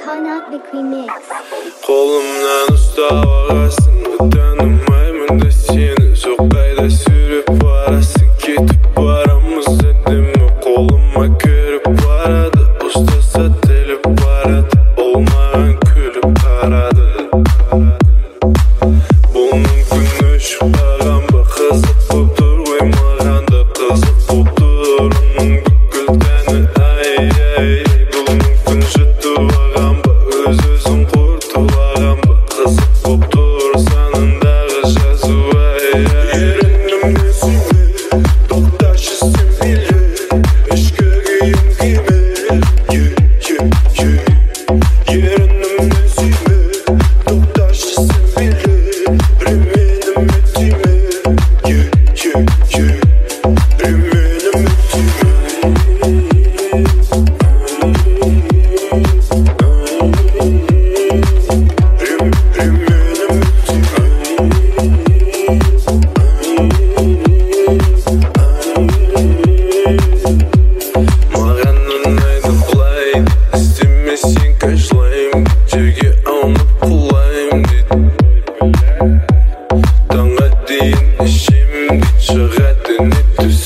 Қолымнан ұстап ағасың, танымаймын да сені. Жоқ қайда сүйреп барасың, кетіп барамыз әдемі. Қолыма кіріп барады, ұстаса тіліп барады. Ол маған күліп қарады. Бұл мүмкін өшіп қалған ба, қызық боп тұр ғой маған да. Қызық боп тұр оның бүкіл тәні, ай-ай. Бұл мүмкін жұтып алған ба, өз-өзін құртып алған ба. Қызық боп тұр санындағы жазу, ай-ай. Ерінімнен сүйме, тоқташы сен биле. Ішкі күйім күйме, ерінімнен сүйме, тоқташы сен биле. Ременіме түйме, ременіме түйме. Маған ұнайды былай, істемесең қажылаймын. Жерге аунап құлаймын дейді. Таңға дейін ішемін дейді. Шығады не түс